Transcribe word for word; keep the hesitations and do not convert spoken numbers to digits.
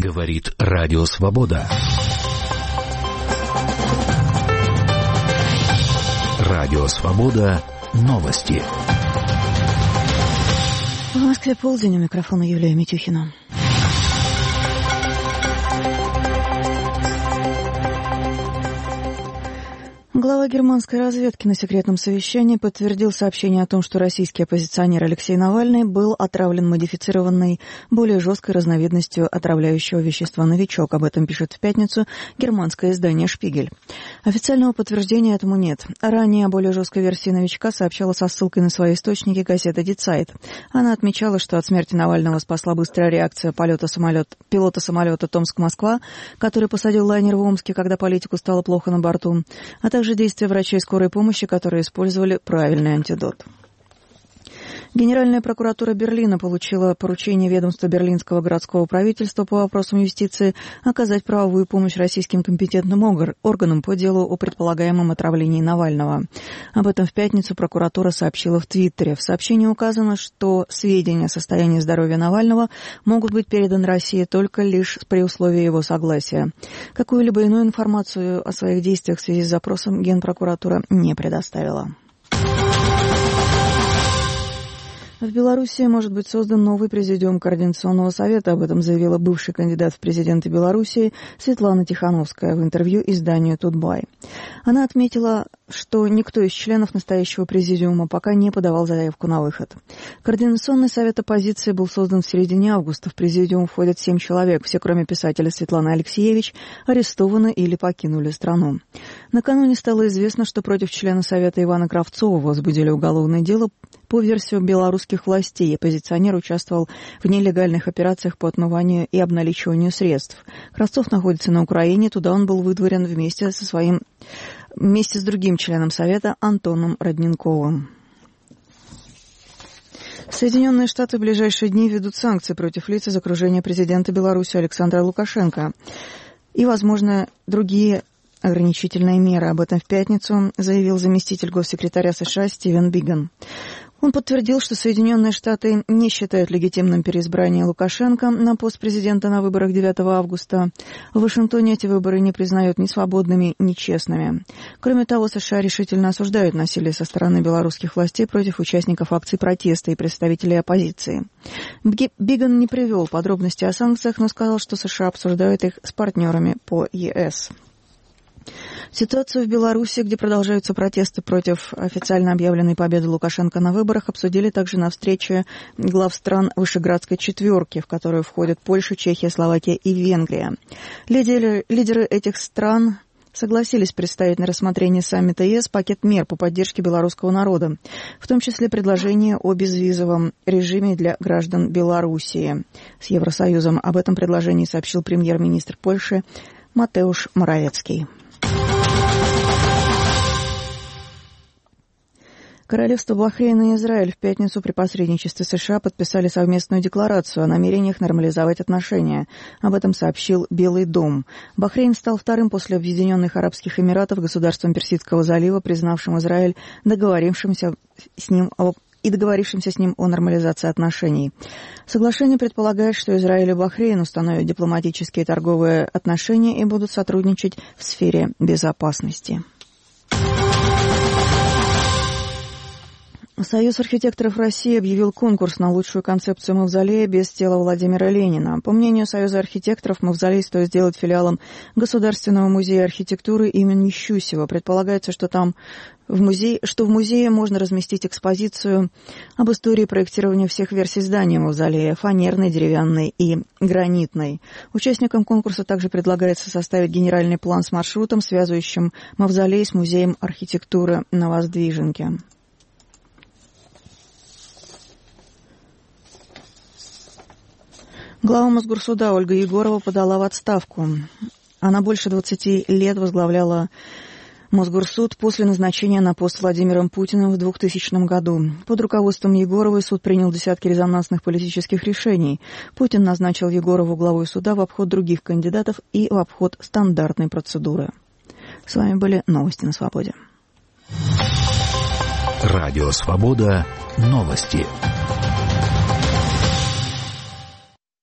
Говорит Радио Свобода. Радио Свобода. Новости. В Москве полдень, у микрофона Юлия Митюхина. Глава германской разведки на секретном совещании подтвердил сообщение о том, что российский оппозиционер Алексей Навальный был отравлен модифицированной, более жесткой разновидностью отравляющего вещества «Новичок». Об этом пишет в пятницу германское издание «Шпигель». Официального подтверждения этому нет. Ранее о более жесткой версии «Новичка» сообщала со ссылкой на свои источники газета «Ди Цайт». Она отмечала, что от смерти Навального спасла быстрая реакция полета самолет, пилота самолета «Томск-Москва», который посадил лайнер в Омске, когда политику стало плохо на борту, а также действия врачей скорой помощи, которые использовали правильный антидот. Генеральная прокуратура Берлина получила поручение ведомства Берлинского городского правительства по вопросам юстиции оказать правовую помощь российским компетентным органам по делу о предполагаемом отравлении Навального. Об этом в пятницу прокуратура сообщила в Твиттере. В сообщении указано, что сведения о состоянии здоровья Навального могут быть переданы России только лишь при условии его согласия. Какую-либо иную информацию о своих действиях в связи с запросом Генпрокуратура не предоставила. В Белоруссии может быть создан новый президиум Координационного совета. Об этом заявила бывший кандидат в президенты Белоруссии Светлана Тихановская в интервью изданию «Тутбай». Она отметила, что никто из членов настоящего президиума пока не подавал заявку на выход. Координационный совет оппозиции был создан в середине августа. В президиум входят семь человек. Все, кроме писателя Светланы Алексеевич, арестованы или покинули страну. Накануне стало известно, что против члена совета Ивана Кравцова возбудили уголовное дело. По версии белорусских властей, оппозиционер участвовал в нелегальных операциях по отмыванию и обналичиванию средств. Кравцов находится на Украине, туда он был выдворен вместе со своим, вместе с другим членом Совета Антоном Родненковым. Соединенные Штаты в ближайшие дни введут санкции против лиц из окружения президента Беларуси Александра Лукашенко и, возможно, другие ограничительные меры. Об этом в пятницу заявил заместитель госсекретаря США Стивен Биган. Он подтвердил, что Соединенные Штаты не считают легитимным переизбрание Лукашенко на пост президента на выборах девятого августа. В Вашингтоне эти выборы не признают ни свободными, ни честными. Кроме того, США решительно осуждают насилие со стороны белорусских властей против участников акций протеста и представителей оппозиции. Биган не привел подробности о санкциях, но сказал, что США обсуждают их с партнерами по ЕС. Ситуацию в Беларуси, где продолжаются протесты против официально объявленной победы Лукашенко на выборах, обсудили также на встрече глав стран Вышеградской четверки, в которую входят Польша, Чехия, Словакия и Венгрия. Лидеры, лидеры этих стран согласились представить на рассмотрение саммита ЕС пакет мер по поддержке белорусского народа, в том числе предложение о безвизовом режиме для граждан Белоруссии с Евросоюзом. Об этом предложении сообщил премьер-министр Польши Матеуш Моравецкий. Королевство Бахрейн и Израиль в пятницу при посредничестве США подписали совместную декларацию о намерениях нормализовать отношения. Об этом сообщил Белый дом. Бахрейн стал вторым после Объединенных Арабских Эмиратов государством Персидского залива, признавшим Израиль, договорившимся с ним о и договорившимся с ним о нормализации отношений. Соглашение предполагает, что Израиль и Бахрейн установят дипломатические и торговые отношения и будут сотрудничать в сфере безопасности. Союз архитекторов России объявил конкурс на лучшую концепцию мавзолея без тела Владимира Ленина. По мнению Союза архитекторов, мавзолей стоит сделать филиалом Государственного музея архитектуры имени Щусева. Предполагается, что там в музее, что в музее можно разместить экспозицию об истории проектирования всех версий здания мавзолея: фанерной, деревянной и гранитной. Участникам конкурса также предлагается составить генеральный план с маршрутом, связывающим мавзолей с музеем архитектуры на Воздвиженке. Глава Мосгорсуда Ольга Егорова подала в отставку. Она больше двадцати лет возглавляла Мосгорсуд после назначения на пост Владимиром Путиным в двухтысячном году. Под руководством Егоровой суд принял десятки резонансных политических решений. Путин назначил Егорову главой суда в обход других кандидатов и в обход стандартной процедуры. С вами были новости на Свободе. Радио Свобода. Новости.